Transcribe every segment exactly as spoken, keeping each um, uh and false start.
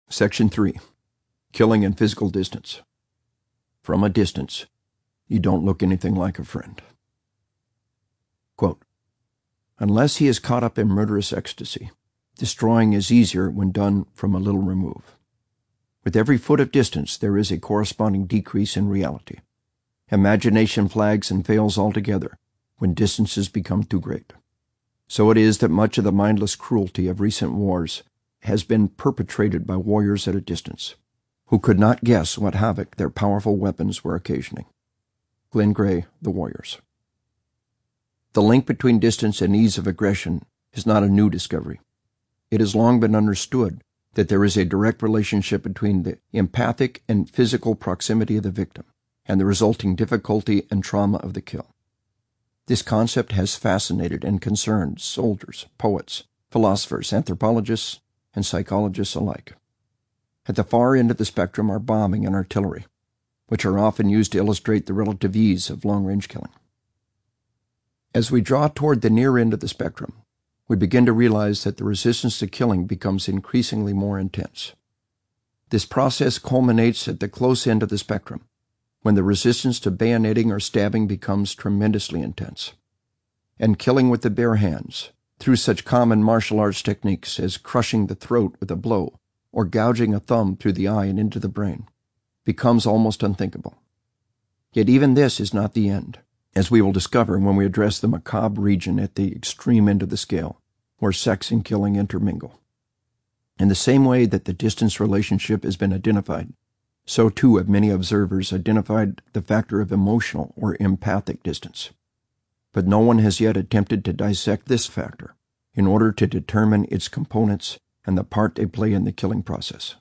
Section three. Killing in Physical Distance. From a distance, you don't look anything like a friend. Quote, unless he is caught up in murderous ecstasy, destroying is easier when done from a little remove. With every foot of distance, there is a corresponding decrease in reality. Imagination flags and fails altogether when distances become too great. So it is that much of the mindless cruelty of recent wars has been perpetrated by warriors at a distance, who could not guess what havoc their powerful weapons were occasioning. Glenn Gray, The Warriors. The link between distance and ease of aggression is not a new discovery. It has long been understood that there is a direct relationship between the empathic and physical proximity of the victim and the resulting difficulty and trauma of the kill. This concept has fascinated and concerned soldiers, poets, philosophers, anthropologists, and psychologists alike. At the far end of the spectrum are bombing and artillery, which are often used to illustrate the relative ease of long-range killing. As we draw toward the near end of the spectrum, we begin to realize that the resistance to killing becomes increasingly more intense. This process culminates at the close end of the spectrum, when the resistance to bayoneting or stabbing becomes tremendously intense. And killing with the bare hands, through such common martial arts techniques as crushing the throat with a blow or gouging a thumb through the eye and into the brain, becomes almost unthinkable. Yet even this is not the end, as we will discover when we address the macabre region at the extreme end of the scale, where sex and killing intermingle. In the same way that the distance relationship has been identified, so too have many observers identified the factor of emotional or empathic distance. But no one has yet attempted to dissect this factor in order to determine its components and the part they play in the killing process.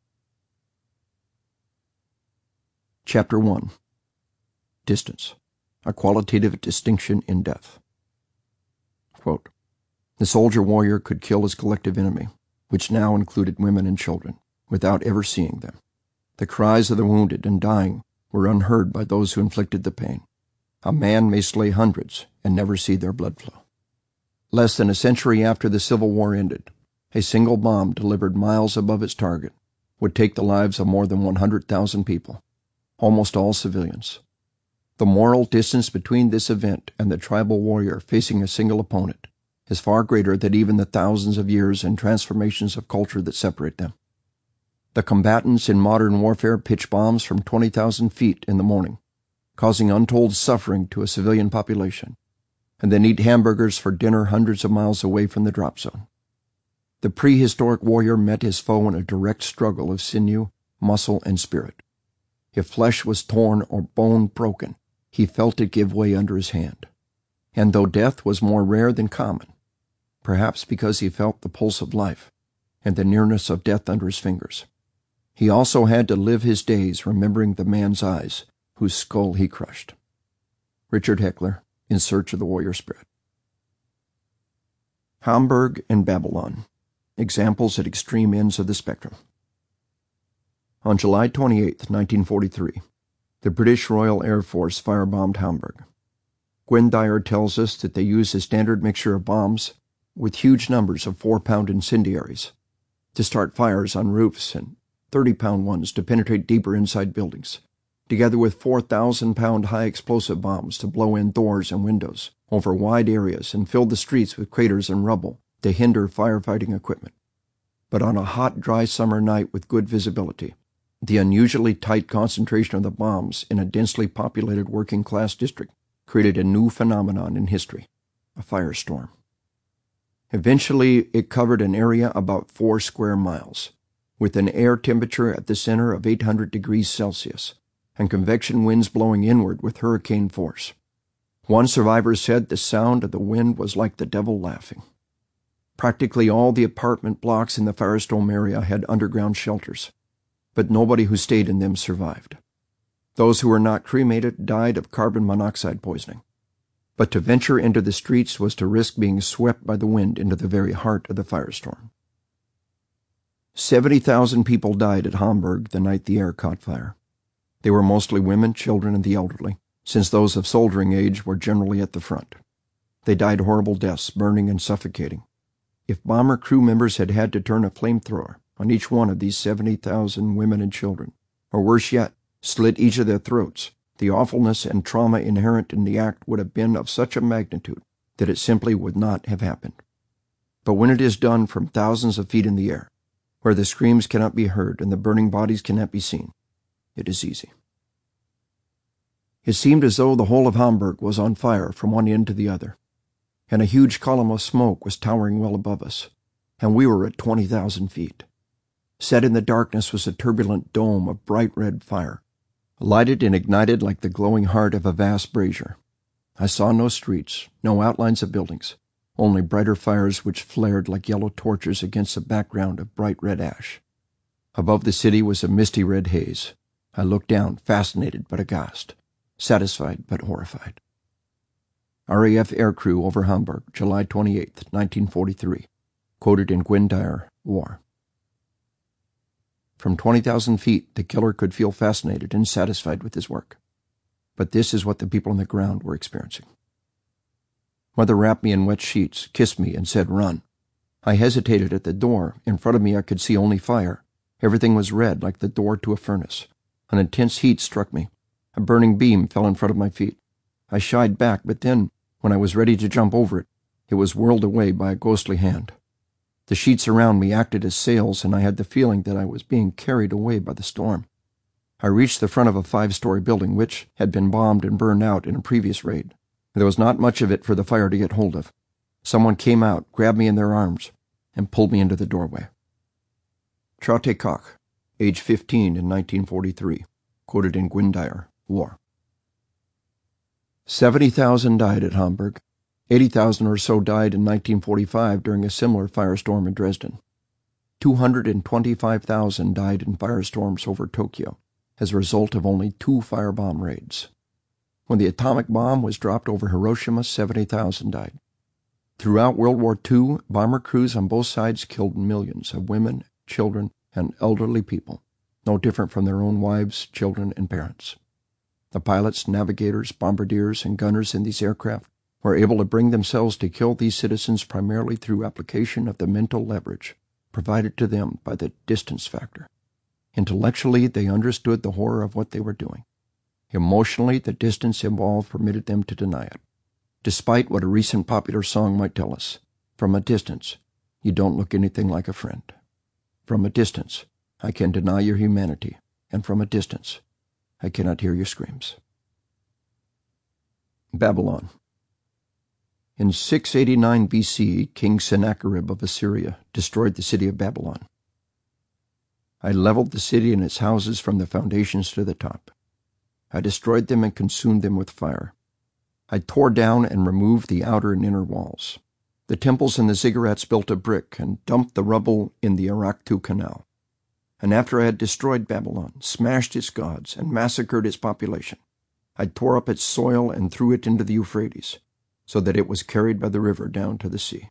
Chapter one. Distance, a qualitative distinction in death. Quote, the soldier-warrior could kill his collective enemy, which now included women and children, without ever seeing them. The cries of the wounded and dying were unheard by those who inflicted the pain. A man may slay hundreds and never see their blood flow. Less than a century after the Civil War ended, a single bomb delivered miles above its target would take the lives of more than one hundred thousand people, almost all civilians. The moral distance between this event and the tribal warrior facing a single opponent is far greater than even the thousands of years and transformations of culture that separate them. The combatants in modern warfare pitch bombs from twenty thousand feet in the morning, causing untold suffering to a civilian population, and then eat hamburgers for dinner hundreds of miles away from the drop zone. The prehistoric warrior met his foe in a direct struggle of sinew, muscle, and spirit. If flesh was torn or bone broken, he felt it give way under his hand. And though death was more rare than common, perhaps because he felt the pulse of life and the nearness of death under his fingers, he also had to live his days remembering the man's eyes whose skull he crushed. Richard Heckler, In Search of the Warrior Spirit. Hamburg and Babylon, examples at extreme ends of the spectrum. On July twenty-eighth, nineteen forty-three, the British Royal Air Force firebombed Hamburg. Gwen Dyer tells us that they used a standard mixture of bombs with huge numbers of four-pound incendiaries to start fires on roofs and thirty-pound ones to penetrate deeper inside buildings, together with four thousand pound high-explosive bombs to blow in doors and windows over wide areas and fill the streets with craters and rubble to hinder firefighting equipment. But on a hot, dry summer night with good visibility, the unusually tight concentration of the bombs in a densely populated working-class district created a new phenomenon in history, a firestorm. Eventually, it covered an area about four square miles, with an air temperature at the center of eight hundred degrees Celsius, and convection winds blowing inward with hurricane force. One survivor said the sound of the wind was like the devil laughing. Practically all the apartment blocks in the firestorm area had underground shelters, but nobody who stayed in them survived. Those who were not cremated died of carbon monoxide poisoning. But to venture into the streets was to risk being swept by the wind into the very heart of the firestorm. Seventy thousand people died at Hamburg the night the air caught fire. They were mostly women, children, and the elderly, since those of soldiering age were generally at the front. They died horrible deaths, burning and suffocating. If bomber crew members had had to turn a flamethrower on each one of these seventy thousand women and children, or worse yet, slit each of their throats, the awfulness and trauma inherent in the act would have been of such a magnitude that it simply would not have happened. But when it is done from thousands of feet in the air, where the screams cannot be heard and the burning bodies cannot be seen, it is easy. It seemed as though the whole of Hamburg was on fire from one end to the other, and a huge column of smoke was towering well above us, and we were at twenty thousand feet. Set in the darkness was a turbulent dome of bright red fire, lighted and ignited like the glowing heart of a vast brazier. I saw no streets, no outlines of buildings, only brighter fires which flared like yellow torches against a background of bright red ash. Above the city was a misty red haze. I looked down, fascinated but aghast, satisfied but horrified. R A F aircrew over Hamburg, July twenty-eighth, nineteen forty-three, quoted in Gwynne Dyer, War. From twenty thousand feet, the killer could feel fascinated and satisfied with his work. But this is what the people on the ground were experiencing. Mother wrapped me in wet sheets, kissed me, and said, "Run." I hesitated at the door. In front of me I could see only fire. Everything was red, like the door to a furnace. An intense heat struck me. A burning beam fell in front of my feet. I shied back, but then, when I was ready to jump over it, it was whirled away by a ghostly hand. The sheets around me acted as sails, and I had the feeling that I was being carried away by the storm. I reached the front of a five-story building which had been bombed and burned out in a previous raid. There was not much of it for the fire to get hold of. Someone came out, grabbed me in their arms, and pulled me into the doorway. Traute Koch, age fifteen in nineteen forty-three, quoted in Gwynne Dyer, War. Seventy thousand died at Hamburg. Eighty thousand or so died in nineteen forty-five during a similar firestorm in Dresden. Two hundred and twenty-five thousand died in firestorms over Tokyo as a result of only two firebomb raids. When the atomic bomb was dropped over Hiroshima, seventy thousand died. Throughout World War Two, bomber crews on both sides killed millions of women, children, and elderly people, no different from their own wives, children, and parents. The pilots, navigators, bombardiers, and gunners in these aircraft were able to bring themselves to kill these citizens primarily through application of the mental leverage provided to them by the distance factor. Intellectually, they understood the horror of what they were doing. Emotionally, the distance involved permitted them to deny it. Despite what a recent popular song might tell us, from a distance, you don't look anything like a friend. From a distance, I can deny your humanity, and from a distance, I cannot hear your screams. Babylon. In six eighty-nine B C, King Sennacherib of Assyria destroyed the city of Babylon. I leveled the city and its houses from the foundations to the top. I destroyed them and consumed them with fire. I tore down and removed the outer and inner walls. The temples and the ziggurats built of brick and dumped the rubble in the Araktu Canal. And after I had destroyed Babylon, smashed its gods, and massacred its population, I tore up its soil and threw it into the Euphrates, so that it was carried by the river down to the sea.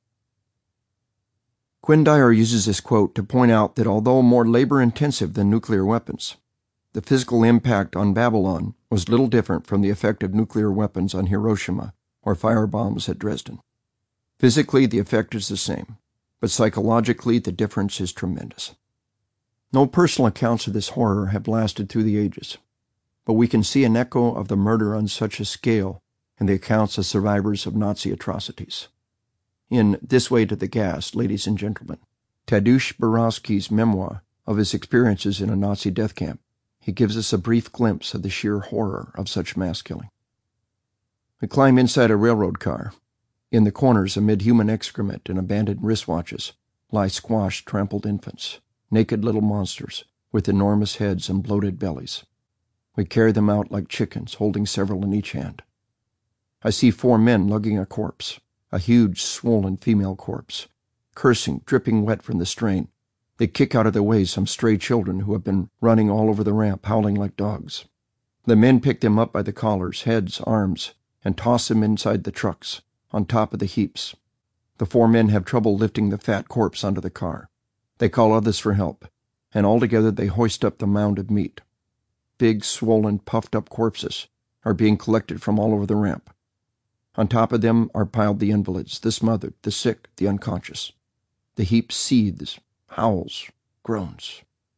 Gwynne Dyer uses this quote to point out that although more labor-intensive than nuclear weapons, the physical impact on Babylon was little different from the effect of nuclear weapons on Hiroshima or firebombs at Dresden. Physically, the effect is the same, but psychologically, the difference is tremendous. No personal accounts of this horror have lasted through the ages, but we can see an echo of the murder on such a scale in the accounts of survivors of Nazi atrocities. In This Way to the Gas, Ladies and Gentlemen, Tadeusz Borowski's memoir of his experiences in a Nazi death camp, he gives us a brief glimpse of the sheer horror of such mass killing. We climb inside a railroad car. In the corners, amid human excrement and abandoned wristwatches, lie squashed, trampled infants, naked little monsters with enormous heads and bloated bellies. We carry them out like chickens, holding several in each hand. I see four men lugging a corpse, a huge, swollen female corpse. Cursing, dripping wet from the strain, they kick out of their way some stray children who have been running all over the ramp, howling like dogs. The men pick them up by the collars, heads, arms, and toss them inside the trucks, on top of the heaps. The four men have trouble lifting the fat corpse onto the car. They call others for help, and altogether they hoist up the mound of meat. Big, swollen, puffed-up corpses are being collected from all over the ramp. On top of them are piled the invalids, the smothered, the sick, the unconscious. The heap seethes, howls, groans.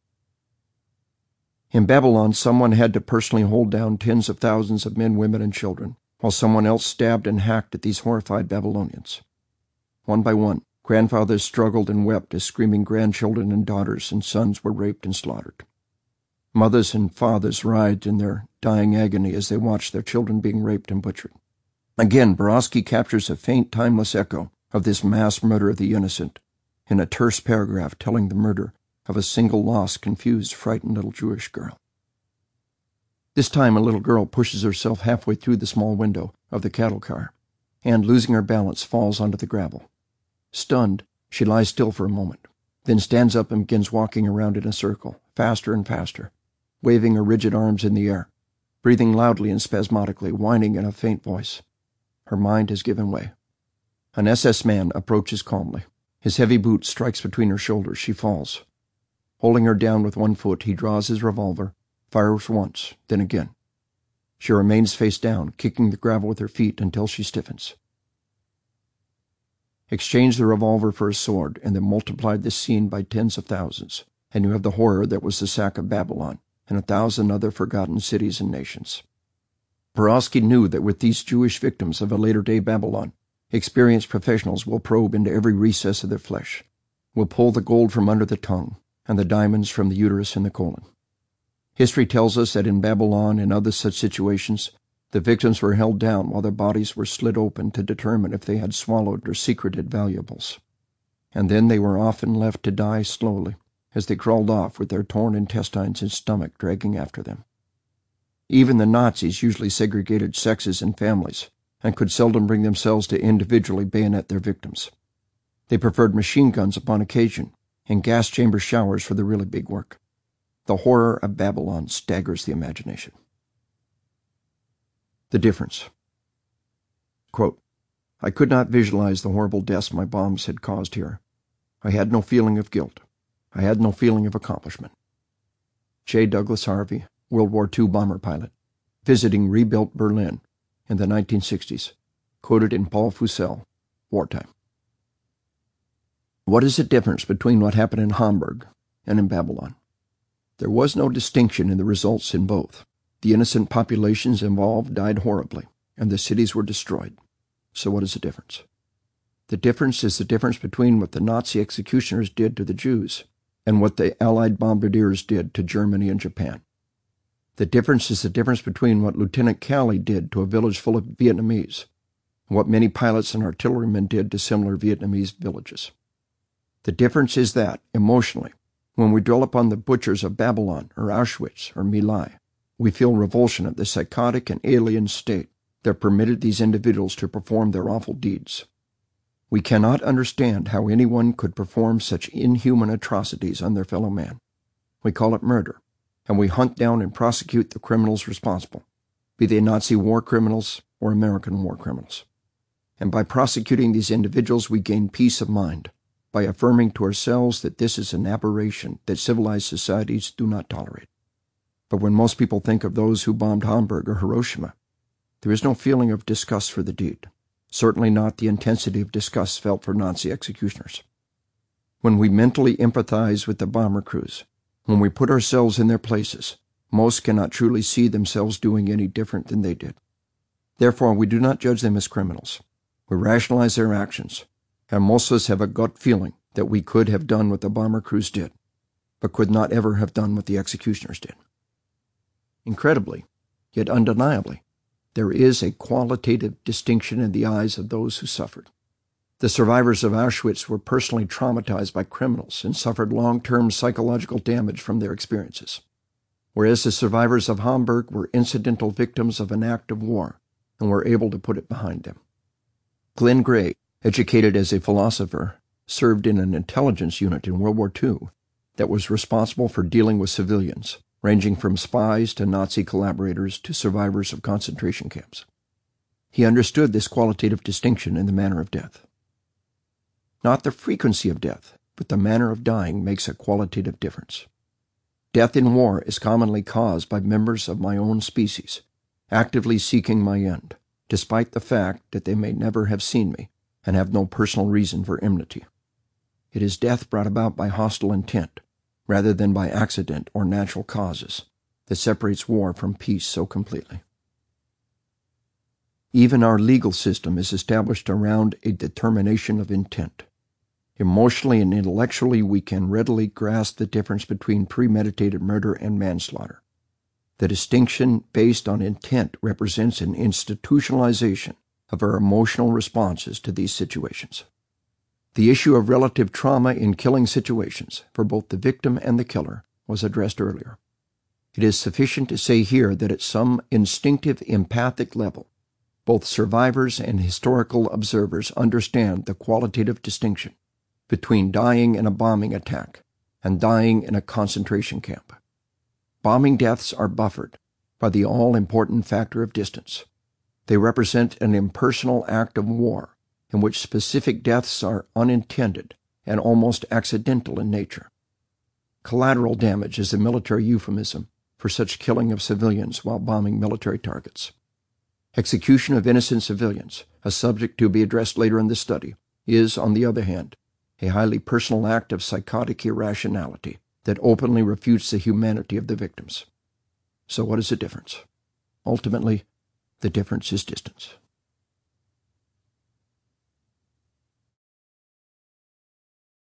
In Babylon, someone had to personally hold down tens of thousands of men, women, and children, while someone else stabbed and hacked at these horrified Babylonians. One by one, grandfathers struggled and wept as screaming grandchildren and daughters and sons were raped and slaughtered. Mothers and fathers writhed in their dying agony as they watched their children being raped and butchered. Again, Borowski captures a faint, timeless echo of this mass murder of the innocent in a terse paragraph telling the murder of a single lost, confused, frightened little Jewish girl. This time a little girl pushes herself halfway through the small window of the cattle car and, losing her balance, falls onto the gravel. Stunned, she lies still for a moment, then stands up and begins walking around in a circle, faster and faster, waving her rigid arms in the air, breathing loudly and spasmodically, whining in a faint voice. Her mind has given way. An S S man approaches calmly. His heavy boot strikes between her shoulders. She falls. Holding her down with one foot, he draws his revolver, fires once, then again. She remains face down, kicking the gravel with her feet until she stiffens. Exchange the revolver for a sword, and then multiply this scene by tens of thousands, and you have the horror that was the sack of Babylon and a thousand other forgotten cities and nations. Borowski knew that with these Jewish victims of a later-day Babylon, experienced professionals will probe into every recess of their flesh, will pull the gold from under the tongue and the diamonds from the uterus and the colon. History tells us that in Babylon and other such situations, the victims were held down while their bodies were slit open to determine if they had swallowed or secreted valuables. And then they were often left to die slowly as they crawled off with their torn intestines and stomach dragging after them. Even the Nazis usually segregated sexes and families and could seldom bring themselves to individually bayonet their victims. They preferred machine guns upon occasion and gas chamber showers for the really big work. The horror of Babylon staggers the imagination. The difference. Quote, I could not visualize the horrible deaths my bombs had caused here. I had no feeling of guilt. I had no feeling of accomplishment. J. Douglas Harvey, World War Two bomber pilot, visiting rebuilt Berlin in the nineteen sixties, quoted in Paul Fussell, Wartime. What is the difference between what happened in Hamburg and in Babylon? There was no distinction in the results in both. The innocent populations involved died horribly, and the cities were destroyed. So what is the difference? The difference is the difference between what the Nazi executioners did to the Jews and what the Allied bombardiers did to Germany and Japan. The difference is the difference between what Lieutenant Calley did to a village full of Vietnamese and what many pilots and artillerymen did to similar Vietnamese villages. The difference is that, emotionally, when we dwell upon the butchers of Babylon or Auschwitz or My Lai, we feel revulsion at the psychotic and alien state that permitted these individuals to perform their awful deeds. We cannot understand how anyone could perform such inhuman atrocities on their fellow man. We call it murder, and we hunt down and prosecute the criminals responsible, be they Nazi war criminals or American war criminals. And by prosecuting these individuals, we gain peace of mind, by affirming to ourselves that this is an aberration that civilized societies do not tolerate. But when most people think of those who bombed Hamburg or Hiroshima, there is no feeling of disgust for the deed, certainly not the intensity of disgust felt for Nazi executioners. When we mentally empathize with the bomber crews, when we put ourselves in their places, most cannot truly see themselves doing any different than they did. Therefore, we do not judge them as criminals. We rationalize their actions, and most of us have a gut feeling that we could have done what the bomber crews did, but could not ever have done what the executioners did. Incredibly, yet undeniably, there is a qualitative distinction in the eyes of those who suffered. The survivors of Auschwitz were personally traumatized by criminals and suffered long-term psychological damage from their experiences, whereas the survivors of Hamburg were incidental victims of an act of war and were able to put it behind them. Glenn Gray, educated as a philosopher, served in an intelligence unit in World War Two that was responsible for dealing with civilians, ranging from spies to Nazi collaborators to survivors of concentration camps. He understood this qualitative distinction in the manner of death. Not the frequency of death, but the manner of dying makes a qualitative difference. Death in war is commonly caused by members of my own species, actively seeking my end, despite the fact that they may never have seen me and have no personal reason for enmity. It is death brought about by hostile intent, rather than by accident or natural causes, that separates war from peace so completely. Even our legal system is established around a determination of intent. Emotionally and intellectually, we can readily grasp the difference between premeditated murder and manslaughter. The distinction based on intent represents an institutionalization of our emotional responses to these situations. The issue of relative trauma in killing situations, for both the victim and the killer, was addressed earlier. It is sufficient to say here that at some instinctive empathic level, both survivors and historical observers understand the qualitative distinction between dying in a bombing attack and dying in a concentration camp. Bombing deaths are buffered by the all-important factor of distance. They represent an impersonal act of war in which specific deaths are unintended and almost accidental in nature. Collateral damage is a military euphemism for such killing of civilians while bombing military targets. Execution of innocent civilians, a subject to be addressed later in the study, is, on the other hand, a highly personal act of psychotic irrationality that openly refutes the humanity of the victims. So what is the difference? Ultimately, the difference is distance.